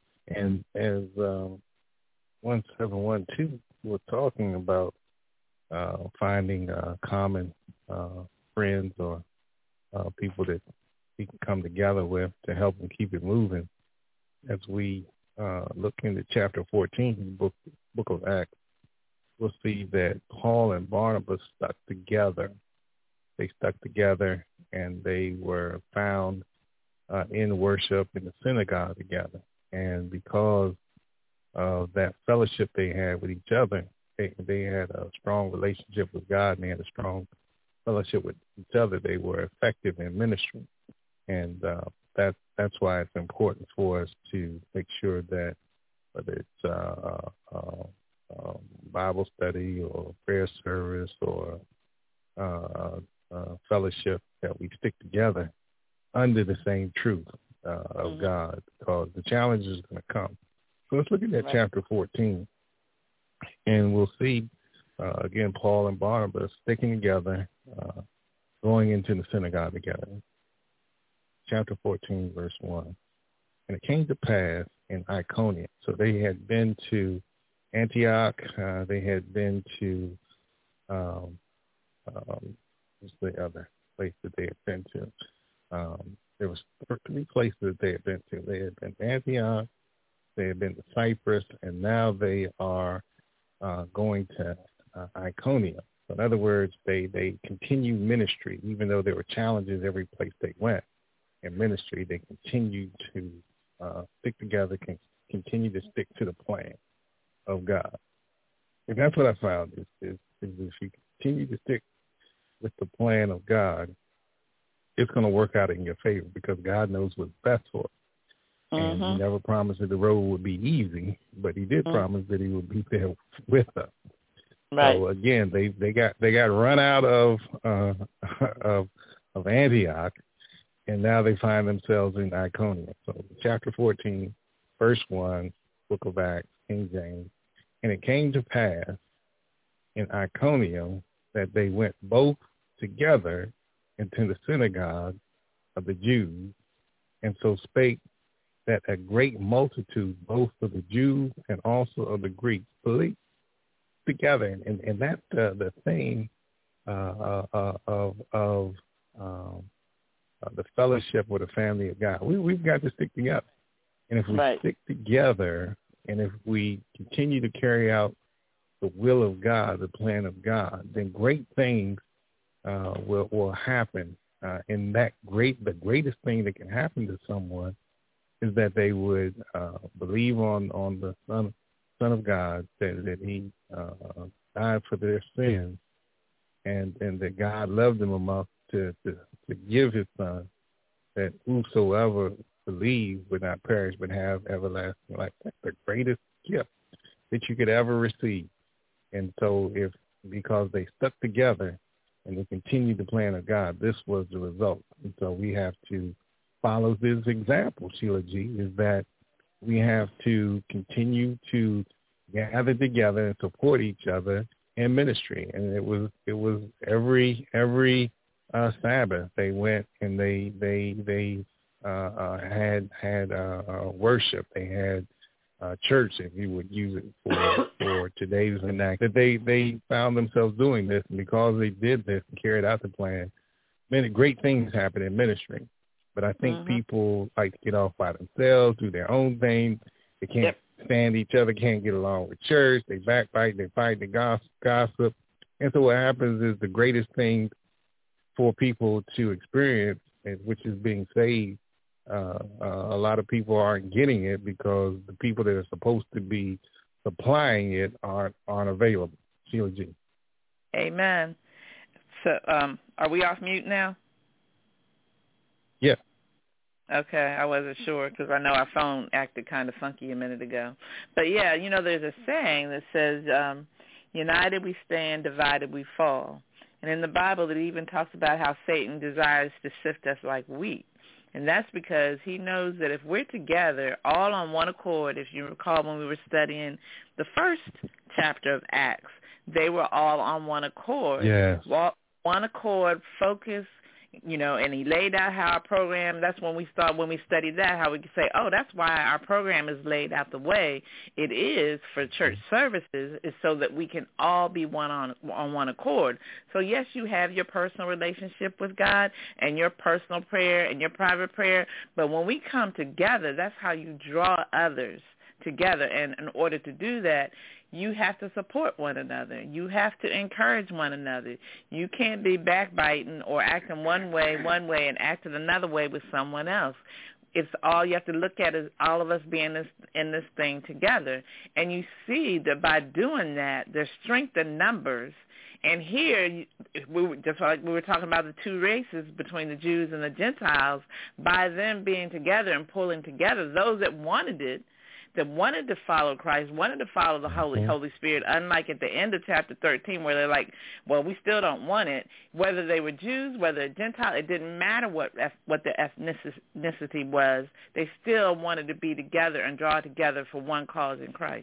And as um, one seven one two was talking about uh, finding uh, common uh, friends or uh, people that we can come together with to help them keep it moving, as we uh, look into chapter fourteen of the book, book of Acts, we'll see that Paul and Barnabas stuck together. They stuck together, and they were found uh, in worship in the synagogue together. And because of that fellowship they had with each other, they, they had a strong relationship with God, and they had a strong fellowship with each other. They were effective in ministry. And uh, that, that's why it's important for us to make sure that whether it's uh, uh, uh, Bible study or prayer service or uh, uh, fellowship, that we stick together under the same truth uh, of mm-hmm. God, because the challenge is going to come. So let's look at that right. chapter fourteen, and we'll see, uh, again, Paul and Barnabas sticking together, uh, going into the synagogue together. Chapter fourteen, verse one. And it came to pass in Iconium. So they had been to Antioch. Uh, they had been to, um, um, what's the other place that they had been to? Um, there was three places that they had been to. They had been to Antioch, they had been to Cyprus, and now they are uh, going to uh, Iconium. So in other words, they, they continue ministry, even though there were challenges every place they went in ministry. They continued to uh, stick together, can continue to stick to the plan of God. And that's what I found is, is, is if you continue to stick with the plan of God, it's going to work out in your favor, because God knows what's best for us. And mm-hmm. he never promised that the road would be easy, but he did mm-hmm. promise that he would be there with us. Right. So again, they, they got they got run out of uh, of of Antioch, and now they find themselves in Iconium. So chapter fourteen, verse one, Book of Acts, King James. And it came to pass in Iconium that they went both together into the synagogue of the Jews, and so spake that a great multitude, both of the Jews and also of the Greeks, believed together. And, and, and that's uh, the thing uh, uh, of, of um, uh, the fellowship with the family of God. We, we've got to stick together. And if we right. stick together, and if we continue to carry out the will of God, the plan of God, then great things uh, will will happen. Uh, and that great, the greatest thing that can happen to someone is that they would uh, believe on, on the Son Son of God, that that He uh, died for their sins, and and that God loved them enough to, to to give His Son, that whosoever believes would not perish but have everlasting life. That's the greatest gift that you could ever receive. And so, if because they stuck together and they continued the plan of God, this was the result. And so we have to follow this example, Sheila G., is that we have to continue to gather together and support each other in ministry. And it was it was every every uh, Sabbath they went and they they they uh, uh, had had uh, uh, worship. They had uh, church, if you would use it for for today's vernacular. That they they found themselves doing this, and because they did this and carried out the plan, many great things happened in ministry. But I think mm-hmm. people like to get off by themselves, do their own thing. They can't yep. stand each other, can't get along with church. They backbite, they fight, they gossip. And so what happens is the greatest thing for people to experience, which is being saved, uh, uh, a lot of people aren't getting it because the people that are supposed to be supplying it aren't, aren't available. Sheila G. Amen. So um, are we off mute now? Yeah. Okay, I wasn't sure because I know our phone acted kind of funky a minute ago. But, yeah, you know, there's a saying that says, um, united we stand, divided we fall. And in the Bible, it even talks about how Satan desires to sift us like wheat. And that's because he knows that if we're together, all on one accord, if you recall when we were studying the first chapter of Acts, they were all on one accord. Yes. One accord, focus, you know, and he laid out how our program, that's when we start, when we studied that, how we could say, oh, that's why our program is laid out the way it is for church services, is so that we can all be one on, on one accord. So, yes, you have your personal relationship with God and your personal prayer and your private prayer, but when we come together, that's how you draw others together. And in order to do that, you have to support one another. You have to encourage one another. You can't be backbiting or acting one way, one way, and acting another way with someone else. It's all you have to look at is all of us being this, in this thing together. And you see that by doing that, there's strength in numbers. And here, we were, just like we were talking about the two races between the Jews and the Gentiles, by them being together and pulling together, those that wanted it, that wanted to follow Christ, wanted to follow the Holy Holy Spirit, unlike at the end of chapter thirteen where they're like, well, we still don't want it. Whether they were Jews, whether they're Gentile, it didn't matter what what their ethnicity was. They still wanted to be together and draw together for one cause in Christ.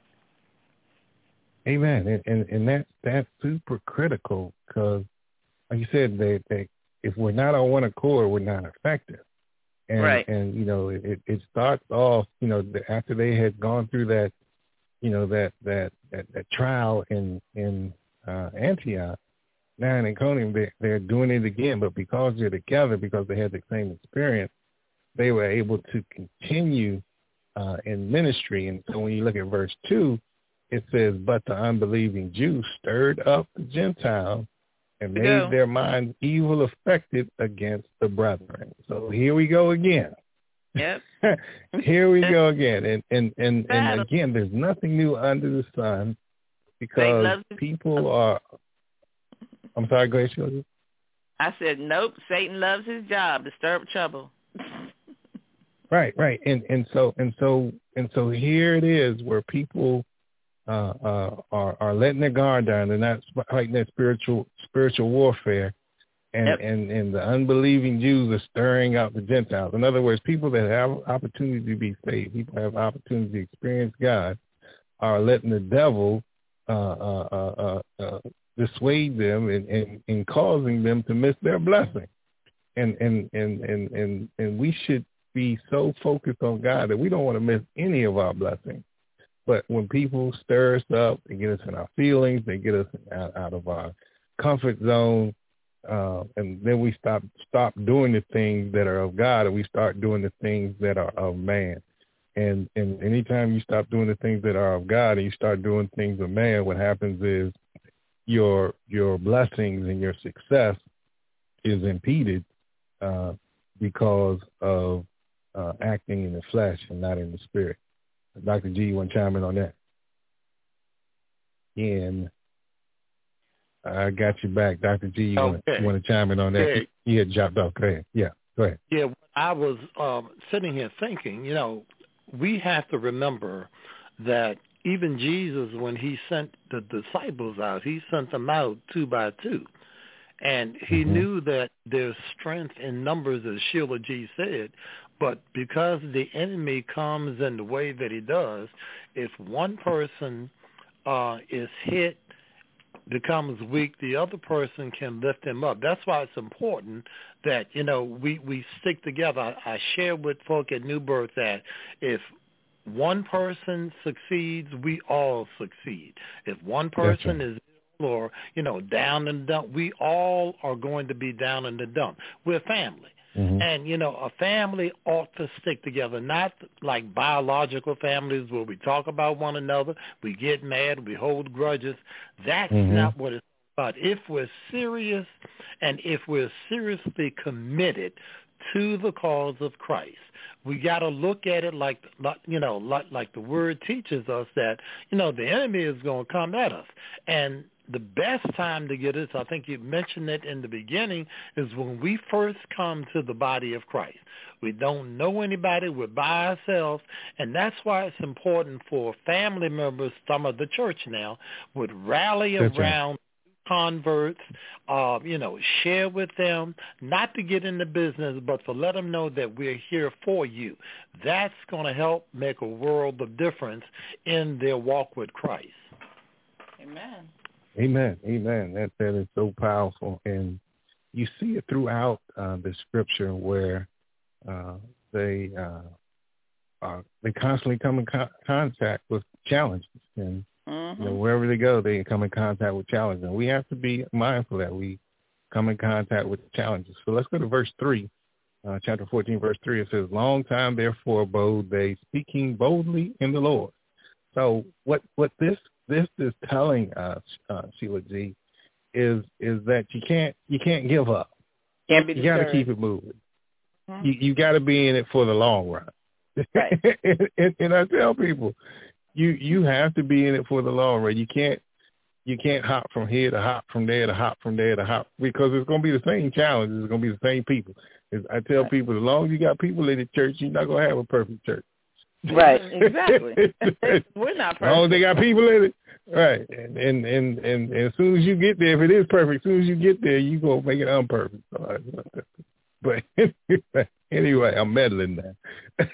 Amen. And and, and that, that's super critical because, like you said, they, they, if we're not on one accord, we're not effective. And, right. and, you know, it, it starts off, you know, after they had gone through that, you know, that, that, that, that trial in, in uh, Antioch, now in Iconium, they, they're doing it again. But because they're together, because they had the same experience, they were able to continue uh, in ministry. And so when you look at verse two, it says, but the unbelieving Jews stirred up the Gentiles and made yeah. their minds evil affected against the brethren. So here we go again. Yep. Here we go again. And, and, and, and again, there's nothing new under the sun because people are, I'm sorry, go ahead, Shirley. I said, nope, Satan loves his job to stir up trouble. Right, right. And, and so, and so, and so here it is where people Uh, uh, are, are letting their guard down. They're not fighting that spiritual spiritual warfare, and, yep. and, and the unbelieving Jews are stirring out the Gentiles. In other words, people that have opportunity to be saved, people have opportunity to experience God, are letting the devil uh, uh, uh, uh, uh, dissuade them and, and, and causing them to miss their blessing. And and, and, and, and and we should be so focused on God that we don't want to miss any of our blessings. But when people stir us up, they get us in our feelings, they get us out, out of our comfort zone, uh, and then we stop stop doing the things that are of God, and we start doing the things that are of man. And and anytime you stop doing the things that are of God and you start doing things of man, what happens is your your blessings and your success is impeded uh, because of uh, acting in the flesh and not in the spirit. Doctor G, you want to chime in on that? And I got you back. Doctor G, you, okay. want, you want to chime in on that? Okay. You had dropped off. Go ahead. Yeah, go ahead. Yeah, I was um, sitting here thinking, you know, we have to remember that even Jesus, when he sent the disciples out, he sent them out two by two. And he mm-hmm. knew that there's strength in numbers, as Sheila G. said, but because the enemy comes in the way that he does, if one person uh, is hit, becomes weak, the other person can lift him up. That's why it's important that, you know, we, we stick together. I, I share with folk at New Birth that if one person succeeds, we all succeed. If one person right. is or, you know, down in the dump, we all are going to be down in the dump. We're family. Mm-hmm. And, you know, a family ought to stick together, not like biological families where we talk about one another, we get mad, we hold grudges. That's mm-hmm. not what it's about. If we're serious and if we're seriously committed to the cause of Christ, we got to look at it like, you know, like, like the word teaches us that, you know, the enemy is going to come at us. And the best time to get this, I think you mentioned it in the beginning, is when we first come to the body of Christ. We don't know anybody. We're by ourselves. And that's why it's important for family members, some of the church now, would rally that's around right. converts, uh, you know, share with them, not to get into business, but to let them know that we're here for you. That's going to help make a world of difference in their walk with Christ. Amen. Amen. Amen. That that is so powerful, and you see it throughout uh, the scripture where uh, they uh, are they constantly come in co- contact with challenges, and mm-hmm. you know, wherever they go, they come in contact with challenges. And we have to be mindful that we come in contact with challenges. So let's go to verse three, uh, chapter fourteen, verse three. It says, "Long time therefore abode they, speaking boldly in the Lord." So what what this this is telling us, uh, Sheila G, is is that you can't you can't give up. Can't be you got to keep it moving. Mm-hmm. You you got to be in it for the long run. Right. and, and, and I tell people, you you have to be in it for the long run. You can't you can't hop from here to hop from there to hop from there to hop, because it's going to be the same challenges. It's going to be the same people. As I tell right. people, as long as you got people in the church, you're not going to have a perfect church. Right, exactly. We're not perfect. As long as they got people in it. Right. And, and and and and as soon as you get there, if it is perfect, as soon as you get there, you go make it unperfect. But anyway, I'm meddling now.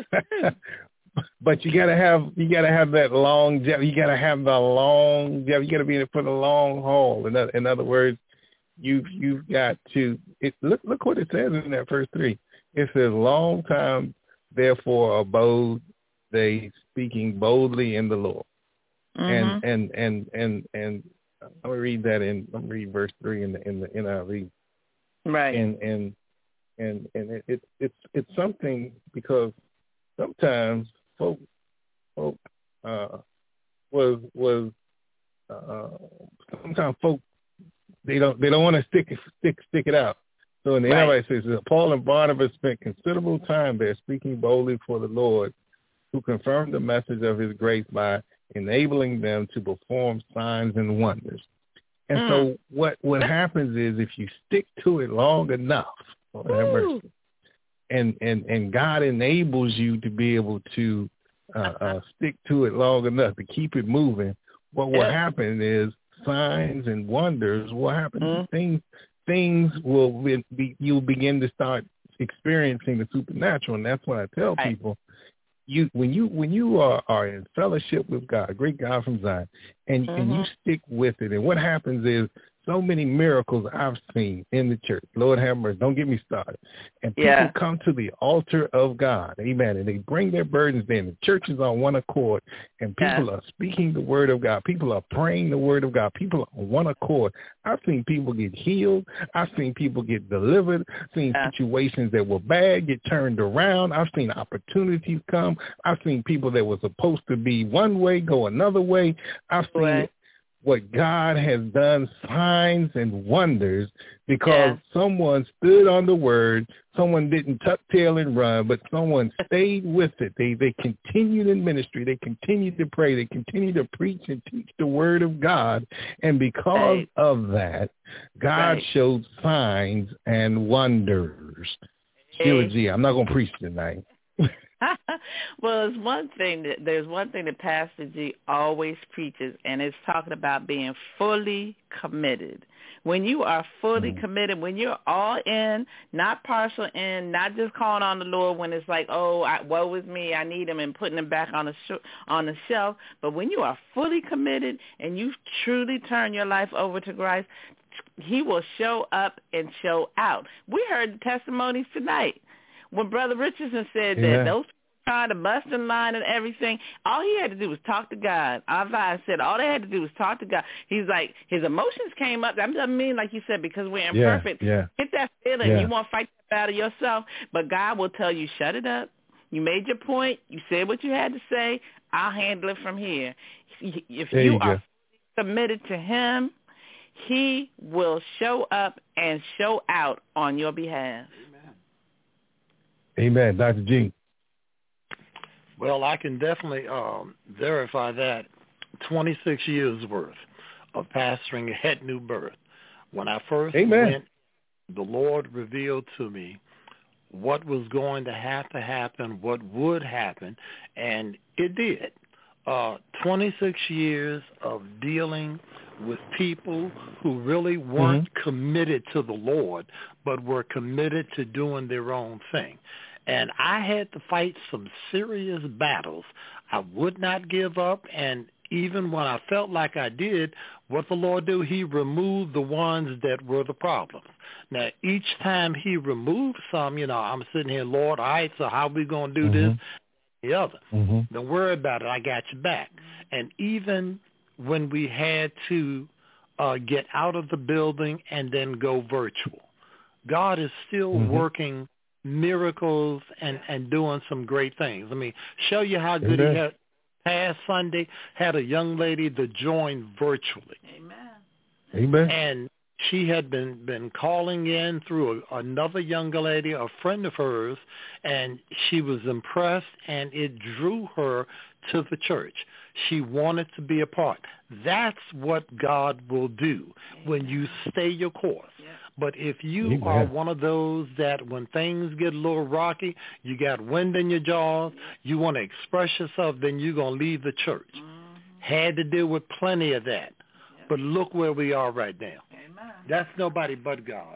But you gotta have you gotta have that long. You gotta have the long. You gotta be in it for the long haul. In other, in other words, you've you've got to. It, look look what it says in that verse three. It says, "Long time, therefore, abode they, speaking boldly in the Lord." Mm-hmm. And and and and and I'm gonna read that in. I'm gonna read verse three in the in the N I V. Right. And and and and it, it it's it's something, because sometimes folk folk uh, was was uh, sometimes folk they don't they don't want to stick stick stick it out. So in the right. N I V it says, Paul and Barnabas spent considerable time there, speaking boldly for the Lord, who confirmed the message of His grace by enabling them to perform signs and wonders. And mm. so what, what happens is, if you stick to it long enough, Lord have mercy, and, and, and God enables you to be able to uh, uh, stick to it long enough to keep it moving, what will yeah. happen is signs and wonders will happen. Mm. Things things will be, you'll begin to start experiencing the supernatural. And that's what I tell right. people. You when you when you are, are in fellowship with God, a great God from Zion, and mm-hmm. and you stick with it, and what happens is, so many miracles I've seen in the church. Lord have mercy, don't get me started. And people yeah. come to the altar of God, amen, and they bring their burdens in. The church is on one accord, and people yeah. are speaking the word of God. People are praying the word of God. People are on one accord. I've seen people get healed. I've seen people get delivered. I've seen yeah. situations that were bad get turned around. I've seen opportunities come. I've seen people that were supposed to be one way go another way. I've seen right. what God has done, signs and wonders, because yeah. someone stood on the word. Someone didn't tuck tail and run, but someone stayed with it. They they continued in ministry. They continued to pray. They continued to preach and teach the word of God. And because right. of that, God right. showed signs and wonders. Hey. Sheila G, I'm not going to preach tonight. Well, there's one thing that there's one thing that Pastor G always preaches, and it's talking about being fully committed. When you are fully mm-hmm. committed, when you're all in, not partial in, not just calling on the Lord when it's like, oh, I, woe is me, I need him, and putting him back on the sh- on the shelf. But when you are fully committed and you truly turn your life over to Christ, He will show up and show out. We heard the testimonies tonight. When Brother Richardson said yeah. that those people trying to bust in line and everything, all he had to do was talk to God. I said all they had to do was talk to God. He's like, his emotions came up. That doesn't mean, like you said, because we're imperfect. Yeah, yeah. Get that feeling. Yeah. You want to fight that battle yourself, but God will tell you, shut it up. You made your point. You said what you had to say. I'll handle it from here. If there you, you are go. committed to him, he will show up and show out on your behalf. Amen. Doctor G. Well, I can definitely um, verify that. twenty-six years worth of pastoring at New Birth. When I first Amen. went, the Lord revealed to me what was going to have to happen, what would happen, and it did. Uh, twenty-six years of dealing with people who really weren't mm-hmm. committed to the Lord, but were committed to doing their own thing. And I had to fight some serious battles. I would not give up, and even when I felt like I did, what the Lord do, he removed the ones that were the problems. Now, each time he removed some, you know, I'm sitting here, Lord, all right, so how are we going to do mm-hmm. this? The other. Mm-hmm. Don't worry about it. I got your back. And even when we had to uh, get out of the building and then go virtual, God is still mm-hmm. working miracles and, and doing some great things. I mean, show you how good Amen. he has. past Sunday had a young lady that joined virtually. Amen. Amen. And she had been, been calling in through a, another younger lady, a friend of hers, and she was impressed, and it drew her to the church. She wanted to be a part. That's what God will do when you stay your course. Yeah. But if you Amen. Are one of those that when things get a little rocky, you got wind in your jaws, you want to express yourself, then you're going to leave the church. Mm-hmm. Had to deal with plenty of that. Yeah. But look where we are right now. Amen. That's nobody but God.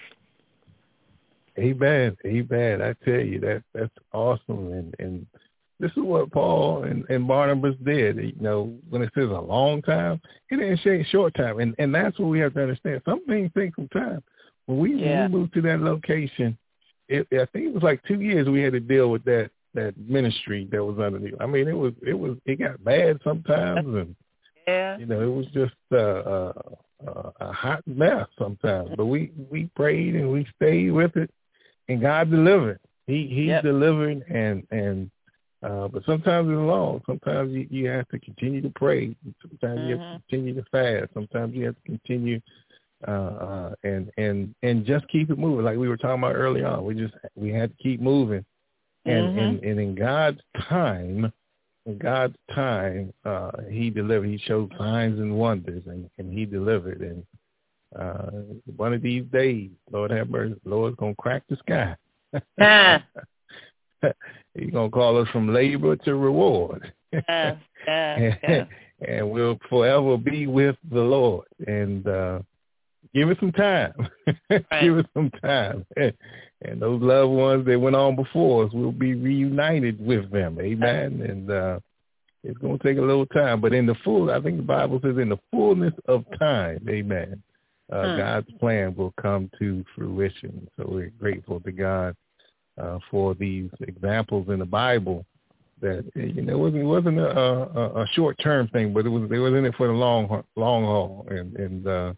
Amen. Amen. I tell you, that that's awesome. And, and this is what Paul and, and Barnabas did. You know, when it says a long time, it didn't say short time. And and that's what we have to understand. Some things take some time. When we, yeah. when we moved to that location, it, I think it was like two years we had to deal with that, that ministry that was underneath. I mean, it was it was it got bad sometimes, and yeah. you know, it was just uh, uh, uh, a hot mess sometimes. But we, we prayed and we stayed with it, and God delivered. He he yep. delivered, and and. Uh, but sometimes it's long. Sometimes you, you have to continue to pray. Sometimes mm-hmm. you have to continue to fast. Sometimes you have to continue uh, uh, and and and just keep it moving. Like we were talking about early on, we just we had to keep moving. And mm-hmm. and, and in God's time, in God's time, uh, He delivered. He showed signs and wonders, and, and He delivered. And uh, one of these days, Lord have mercy, the Lord's gonna crack the sky. Ah. He's going to call us from labor to reward. Uh, uh, and, uh. and we'll forever be with the Lord. And uh, give it some time. Right. Give it some time. And those loved ones that went on before us will be reunited with them. Amen. And uh, it's going to take a little time. But in the full, I think the Bible says in the fullness of time, amen, uh, hmm. God's plan will come to fruition. So we're grateful to God. Uh, for these examples in the Bible, that you know it wasn't, it wasn't a, a, a short-term thing, but it was they was in it for the long long haul, and and uh,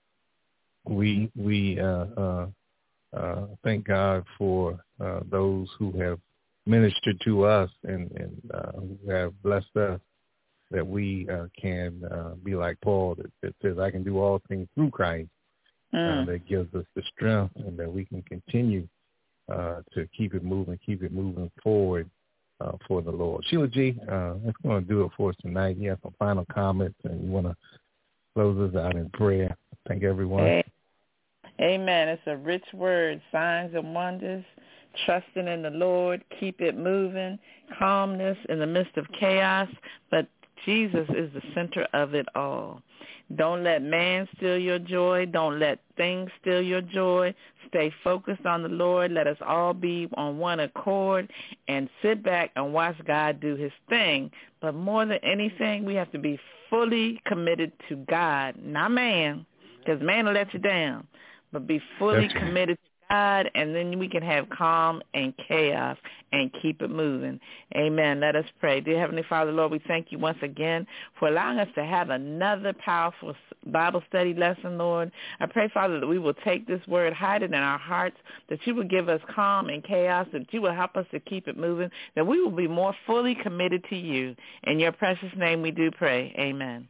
we we uh, uh, uh, thank God for uh, those who have ministered to us and and uh, who have blessed us, that we uh, can uh, be like Paul that, that says, "I can do all things through Christ," mm. uh, that gives us the strength, and that we can continue. Uh, to keep it moving, keep it moving forward uh, for the Lord. Sheila G., uh, that's going to do it for us tonight. You have some final comments, and you want to close us out in prayer. Thank everyone. Amen. It's a rich word, signs and wonders, trusting in the Lord, keep it moving, calmness in the midst of chaos, but Jesus is the center of it all. Don't let man steal your joy. Don't let things steal your joy. Stay focused on the Lord. Let us all be on one accord and sit back and watch God do his thing. But more than anything, we have to be fully committed to God, not man, because man will let you down. But be fully That's committed to God, and then we can have calm and chaos and keep it moving. Amen. Let us pray. Dear Heavenly Father, Lord, we thank you once again for allowing us to have another powerful Bible study lesson, Lord. I pray, Father, that we will take this word, hide it in our hearts, that you will give us calm and chaos, that you will help us to keep it moving, that we will be more fully committed to you. In your precious name we do pray. Amen.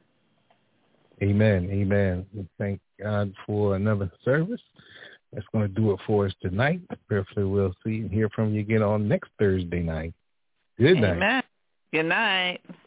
Amen. Amen. We thank God for another service. That's going to do it for us tonight. Prayerfully we'll see and hear from you again on next Thursday night. Good night. Amen. Good night.